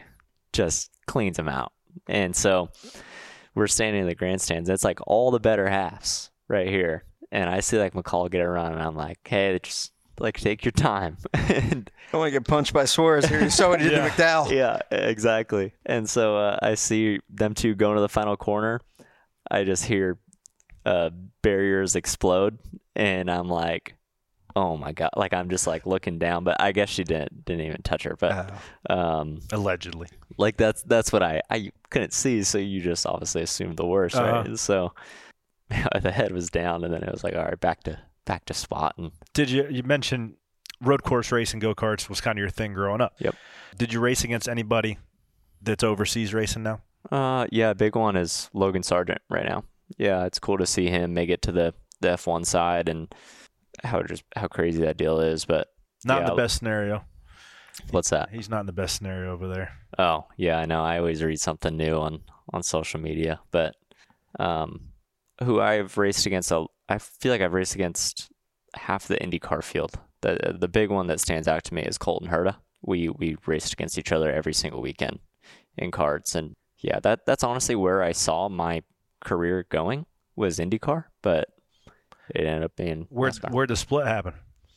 Speaker 5: just cleans them out. And so we're standing in the grandstands. It's like all the better halves right here. And I see like McCall get a run, and I'm like, hey, just like take your time. And
Speaker 6: I want to get punched by Suarez here. You saw what he did
Speaker 4: Yeah.
Speaker 6: to McDowell.
Speaker 5: yeah, exactly. And so uh, I see them two going to the final corner. I just hear uh, barriers explode, and I'm like, oh my God. Like, I'm just like looking down, but I guess she didn't didn't even touch her. But um,
Speaker 4: Allegedly.
Speaker 5: like that's that's what I, I couldn't see, so you just obviously assumed the worst,
Speaker 4: Uh-huh.
Speaker 5: right? So the head was down, and then it was like, all right, back to back to spot. And
Speaker 4: Did you you mentioned road course racing, go karts was kind of your thing growing up?
Speaker 5: Yep.
Speaker 4: Did you race against anybody that's overseas racing now?
Speaker 5: uh, yeah, big one is Logan Sargent right now. Yeah, it's cool to see him make it to the, the F one side, and how just how crazy that deal is. But
Speaker 4: Not
Speaker 5: yeah,
Speaker 4: in the best scenario.
Speaker 5: What's that?
Speaker 4: He's not in the best scenario over there.
Speaker 5: Oh, yeah, I know. I always read something new on, on social media. But um, who I've raced against, a, I feel like I've raced against half the IndyCar field. The the big one that stands out to me is Colton Herta. We we raced against each other every single weekend in karts, and yeah, that that's honestly where I saw my career going, was IndyCar, but it ended up being
Speaker 4: Where
Speaker 5: NASCAR.
Speaker 4: where'd the split happen?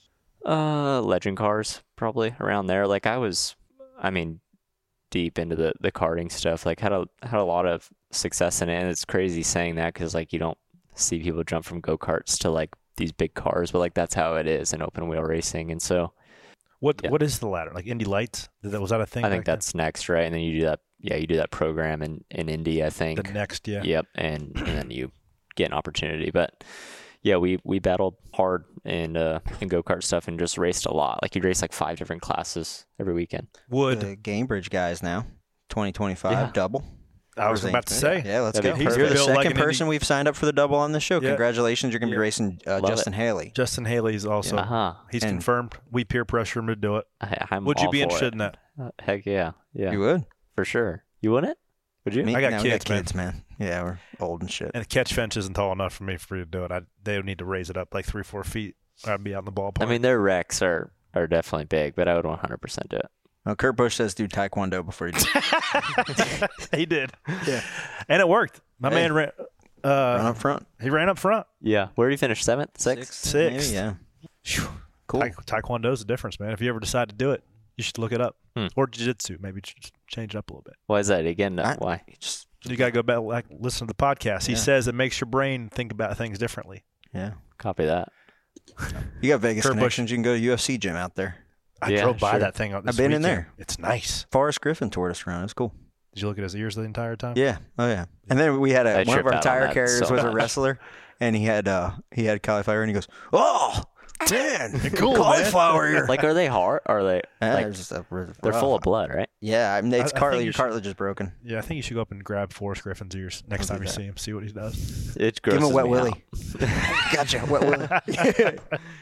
Speaker 5: Uh, legend cars, probably around there. Like I was, I mean, deep into the, the karting stuff. Like had a had a lot of success in it, and it's crazy saying that because like you don't see people jump from go karts to like these big cars, but like that's how it is in open wheel racing. And so
Speaker 4: What
Speaker 5: Yeah.
Speaker 4: what is the ladder? Like Indy Lights? Did that was that a thing?
Speaker 5: I think
Speaker 4: back then?
Speaker 5: that's next, right? And then you do that. Yeah, you do that program in in Indy, I think.
Speaker 4: the next. Yeah.
Speaker 5: Yep, and and then you get an opportunity. But yeah, we we battled hard in uh in go kart stuff and just raced a lot. Like you'd race like five different classes every weekend.
Speaker 4: Would
Speaker 6: The Gamebridge guys now, twenty twenty-five
Speaker 5: Yeah.
Speaker 6: double.
Speaker 4: I was about to say?
Speaker 6: Yeah, let's
Speaker 5: That'd
Speaker 6: go.
Speaker 5: be
Speaker 6: You're
Speaker 5: perfect.
Speaker 6: the
Speaker 4: Built
Speaker 6: second
Speaker 4: like an Indy-
Speaker 6: person we've signed up for the double on this show.
Speaker 4: Yeah.
Speaker 6: Congratulations. You're going to
Speaker 4: Yeah.
Speaker 6: be racing uh,
Speaker 5: Love
Speaker 6: Justin
Speaker 5: it.
Speaker 6: Haley.
Speaker 4: Justin Haley's also.
Speaker 5: Uh huh.
Speaker 4: He's
Speaker 6: And-
Speaker 4: confirmed. We peer pressure him to do it.
Speaker 5: I, I'm
Speaker 4: Would you
Speaker 5: all
Speaker 4: be
Speaker 5: for
Speaker 4: interested
Speaker 5: it.
Speaker 4: in that?
Speaker 5: Uh, heck yeah, yeah,
Speaker 6: You would?
Speaker 5: for sure. You wouldn't? Would you?
Speaker 6: Me?
Speaker 4: I got
Speaker 6: no, we
Speaker 4: kids,
Speaker 6: got
Speaker 4: man.
Speaker 6: kids, man. Yeah, we're old and shit.
Speaker 4: And the catch fence isn't tall enough for me for you to do it. I, they would need to raise it up like three, four feet. Or I'd be out in the ballpark.
Speaker 5: I mean, their wrecks are are definitely big, but I would one hundred percent do it.
Speaker 6: Well, Kurt Busch says do Taekwondo before you do it.
Speaker 4: he did.
Speaker 6: Yeah.
Speaker 4: And it worked. My
Speaker 6: Hey.
Speaker 4: man ran. Uh,
Speaker 6: Run up front.
Speaker 5: Uh,
Speaker 4: He ran up front.
Speaker 5: Yeah. Where did you finish? Seventh, sixth?
Speaker 4: Sixth.
Speaker 6: Maybe, yeah.
Speaker 4: Phew.
Speaker 6: Cool.
Speaker 4: Ta- Taekwondo's the difference, man. If you ever decide to do it, you should look it up.
Speaker 5: Hmm.
Speaker 4: Or jiu-jitsu, maybe ch- change it up a little bit.
Speaker 5: Why is that again? No,
Speaker 6: I-
Speaker 5: why?
Speaker 6: Just,
Speaker 4: You got to go back, like, listen to the podcast. He
Speaker 6: Yeah.
Speaker 4: says it makes your brain think about things differently.
Speaker 6: yeah.
Speaker 5: Copy that.
Speaker 6: You got Vegas
Speaker 4: Kurt Busch.
Speaker 6: connections. You can go to U F C gym out there.
Speaker 4: I
Speaker 5: Yeah,
Speaker 4: drove by
Speaker 5: sure.
Speaker 4: that thing. This
Speaker 6: I've been in
Speaker 4: weekend.
Speaker 6: there.
Speaker 4: It's nice.
Speaker 6: Forrest Griffin toured us around. It's cool.
Speaker 4: Did you look at his ears the entire time?
Speaker 6: Yeah. Oh yeah. And then we had a
Speaker 5: I
Speaker 6: one of
Speaker 5: tripped
Speaker 6: our
Speaker 5: out on
Speaker 6: tire
Speaker 5: that
Speaker 6: carriers
Speaker 5: so
Speaker 6: was a
Speaker 5: much.
Speaker 6: wrestler, and he had uh he had cauliflower, and he goes, "Oh man,
Speaker 4: Cool, man."
Speaker 6: cauliflower here."
Speaker 5: Like, are they hard? Are they
Speaker 6: Yeah,
Speaker 5: like
Speaker 6: they're just a-
Speaker 5: they're full of blood, right?
Speaker 6: Yeah, I mean, it's
Speaker 4: I- I
Speaker 6: cartilage.
Speaker 4: think you
Speaker 6: Your
Speaker 4: should-
Speaker 6: cartilage is broken.
Speaker 4: Yeah, I think you should go up and grab Forrest Griffin's ears next
Speaker 6: I'll
Speaker 4: time
Speaker 6: do
Speaker 4: you
Speaker 6: that.
Speaker 4: see him. See what he does.
Speaker 5: It
Speaker 6: Give him a
Speaker 5: grosses
Speaker 6: wet
Speaker 5: me
Speaker 6: willy.
Speaker 5: out.
Speaker 6: Gotcha, wet willy.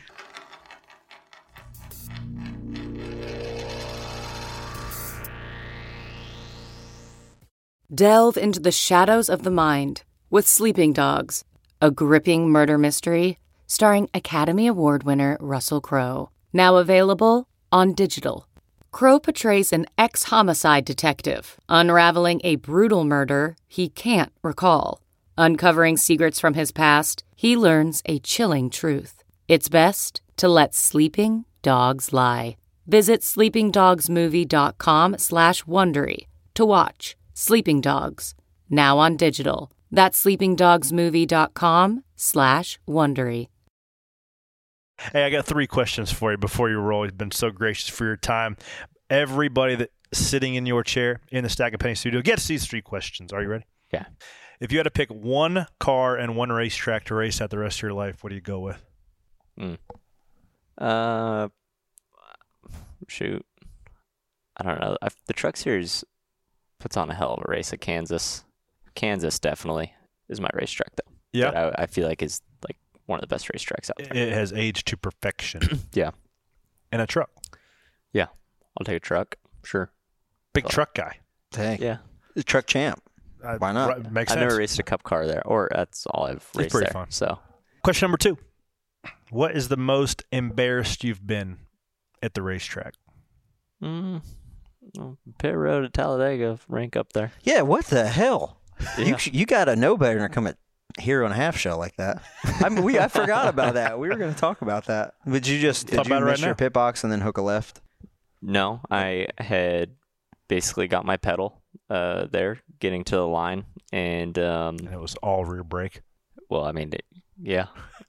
Speaker 9: Delve into the shadows of the mind with Sleeping Dogs, a gripping murder mystery starring Academy Award winner Russell Crowe. Now available on digital. Crowe portrays an ex-homicide detective unraveling a brutal murder he can't recall. Uncovering secrets from his past, he learns a chilling truth. It's best to let sleeping dogs lie. Visit sleepingdogsmovie.com slash Wondery to watch Sleeping Dogs, now on digital. That's sleepingdogsmovie.com slash Wondery.
Speaker 4: Hey, I got three questions for you before you roll. You've been so gracious for your time. Everybody that's sitting in your chair in the Stack of Penny studio gets these three questions. Are you ready?
Speaker 5: Yeah.
Speaker 4: If you had to pick one car and one racetrack to race at the rest of your life, what do you go with?
Speaker 5: Mm. Uh, shoot. I don't know. I, the Truck Series puts on a hell of a race at Kansas. Kansas definitely is my racetrack, though.
Speaker 4: Yeah.
Speaker 5: That I, I feel like is like one of the best racetracks out
Speaker 4: It
Speaker 5: there.
Speaker 4: it has aged to perfection.
Speaker 5: Yeah.
Speaker 4: And a truck.
Speaker 5: Yeah. I'll take a truck. Sure.
Speaker 4: Big
Speaker 5: Well,
Speaker 4: truck guy.
Speaker 6: Dang.
Speaker 5: Yeah.
Speaker 6: The truck champ.
Speaker 4: Uh,
Speaker 6: Why not?
Speaker 4: right, makes
Speaker 5: I've
Speaker 4: sense.
Speaker 5: never raced a cup car there, or that's all I've raced
Speaker 4: pretty
Speaker 5: there.
Speaker 4: fun.
Speaker 5: So,
Speaker 4: Question number two. What is the most embarrassed you've been at the racetrack?
Speaker 5: mm, Pit Road at Talladega, rank up there.
Speaker 6: Yeah, what the hell?
Speaker 5: Yeah.
Speaker 6: You you got to know better than to come at Hero and a Half show like that. I mean, we I forgot about that. We were going to talk about that. But you just did
Speaker 4: Talk
Speaker 6: you
Speaker 4: about it
Speaker 6: miss
Speaker 4: right
Speaker 6: your
Speaker 4: now.
Speaker 6: pit box and then hook a left?
Speaker 5: No, I had basically got my pedal uh, there, getting to the line, and um,
Speaker 4: And it was all rear brake.
Speaker 5: well, I mean, it, yeah,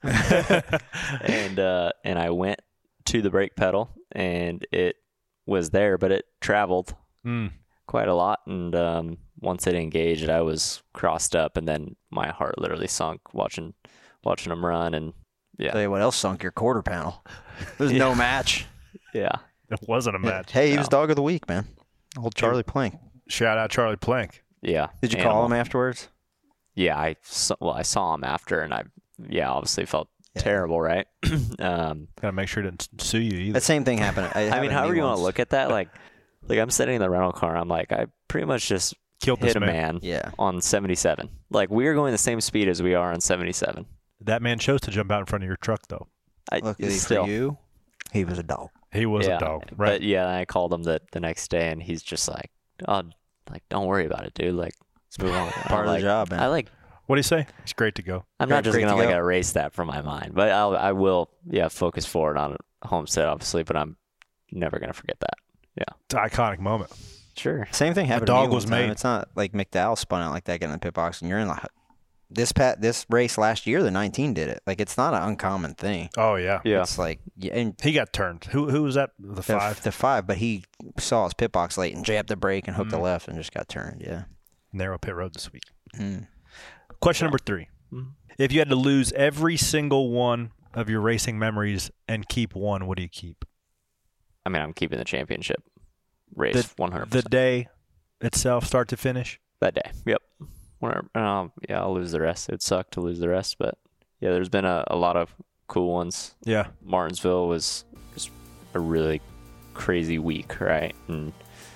Speaker 5: and uh, and I went to the brake pedal, and it was there, but it traveled
Speaker 4: Mm.
Speaker 5: quite a lot, and um, once it engaged, I was crossed up, and then my heart literally sunk watching watching them run, and yeah,
Speaker 6: Tell you what else sunk your quarter panel. There's no match.
Speaker 5: yeah.
Speaker 4: It wasn't a match.
Speaker 6: Hey, he was
Speaker 5: No.
Speaker 6: dog of the week, man. Old Charlie Plank.
Speaker 4: Shout out Charlie Plank.
Speaker 5: Yeah.
Speaker 6: Did you
Speaker 5: Animal.
Speaker 6: call him afterwards?
Speaker 5: Yeah, I saw, well, I saw him after, and I yeah, obviously felt
Speaker 6: Yeah.
Speaker 5: terrible, right? um,
Speaker 4: Gotta make sure he didn't sue you either.
Speaker 6: That same thing happened. It
Speaker 5: I
Speaker 6: happened
Speaker 5: mean,
Speaker 6: to
Speaker 5: however
Speaker 6: me
Speaker 5: you want
Speaker 6: once.
Speaker 5: to look at that, like, like I'm sitting in the rental car, I'm like, I pretty much just
Speaker 4: Killed
Speaker 5: hit
Speaker 4: this
Speaker 5: a
Speaker 4: man.
Speaker 5: man,
Speaker 6: Yeah.
Speaker 5: on seventy-seven. Like, we are going the same speed as we are on seventy-seven.
Speaker 4: That man chose to jump out in front of your truck, though.
Speaker 5: I,
Speaker 6: Luckily
Speaker 5: still,
Speaker 6: for you, he was a dog.
Speaker 4: He was
Speaker 5: yeah,
Speaker 4: a dog, right?
Speaker 5: But yeah, I called him the the next day, and he's just like, oh, like, don't worry about it, dude. Like, let's move on.
Speaker 6: Part
Speaker 5: I'm
Speaker 6: of the
Speaker 5: like,
Speaker 6: job, man.
Speaker 5: I like.
Speaker 4: What do you say? He's great to go.
Speaker 5: I'm
Speaker 6: Great-
Speaker 5: not just
Speaker 6: great
Speaker 5: gonna
Speaker 6: to
Speaker 5: like
Speaker 6: go.
Speaker 5: erase that from my mind, but I'll I will yeah focus forward on Homestead, obviously. But I'm never gonna forget that.
Speaker 4: It's an iconic moment.
Speaker 5: Sure.
Speaker 6: Same thing happened
Speaker 4: dog
Speaker 6: to me
Speaker 4: was
Speaker 6: one time.
Speaker 4: made.
Speaker 6: It's not like McDowell spun out like that getting in the pit box, and you're in like this pat this race last year. The nineteen did it. Like it's not an uncommon thing.
Speaker 4: Oh yeah,
Speaker 5: Yeah.
Speaker 6: It's like yeah, and
Speaker 4: he got turned. Who who was that? The
Speaker 6: the
Speaker 4: five.
Speaker 6: the five, but he saw his pit box late and jabbed the brake and hooked
Speaker 4: Mm.
Speaker 6: the left and just got turned. Yeah.
Speaker 4: Narrow pit road this week.
Speaker 6: Mm.
Speaker 4: Question number three:
Speaker 5: Mhm.
Speaker 4: If you had to lose every single one of your racing memories and keep one, what do you keep?
Speaker 5: I mean, I'm keeping the championship race
Speaker 4: The-
Speaker 5: one hundred
Speaker 4: The
Speaker 5: percent
Speaker 4: day itself, start to finish.
Speaker 5: that day. Yep. Whenever, um, yeah, I'll lose the rest. It'd suck to lose the rest, but yeah, there's been a, a lot of cool ones.
Speaker 4: Yeah,
Speaker 5: Martinsville was just a really crazy week, right? And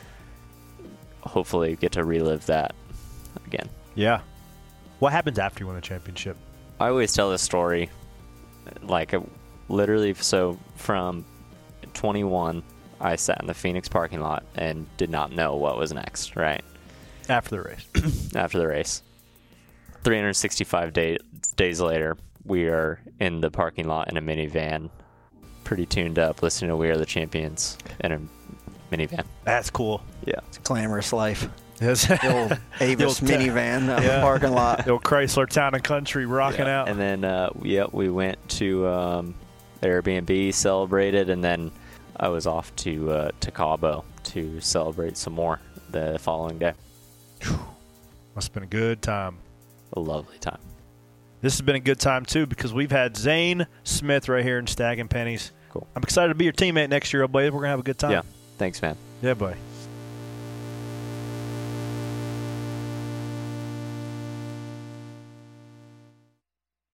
Speaker 5: hopefully get to relive that again.
Speaker 4: yeah. What happens after you win the championship?
Speaker 5: I always tell this story, like uh, literally. So from twenty-one, I sat in the Phoenix parking lot and did not know what was next. Right
Speaker 4: After the race.
Speaker 5: after the race, three hundred sixty-five day, days later, we are in the parking lot in a minivan, pretty tuned up, listening to "We Are the Champions" in a minivan.
Speaker 4: That's cool.
Speaker 5: Yeah,
Speaker 6: It's a glamorous life.
Speaker 4: Yes.
Speaker 6: The old Avis
Speaker 4: The old ta-
Speaker 6: minivan out in
Speaker 4: Yeah.
Speaker 6: the parking lot.
Speaker 4: The old Chrysler Town and Country rocking
Speaker 5: Yeah.
Speaker 4: out.
Speaker 5: And then, uh, yeah, we went to um, Airbnb, celebrated, and then I was off to uh, to Cabo to celebrate some more the following day.
Speaker 4: Must have been a good time.
Speaker 5: A lovely time.
Speaker 4: This has been a good time, too, because we've had Zane Smith right here in Stag and Pennies.
Speaker 5: Cool.
Speaker 4: I'm excited to be your teammate next year, oh, boy. We're going to have a good time.
Speaker 5: Yeah. Thanks, man.
Speaker 4: Yeah, buddy.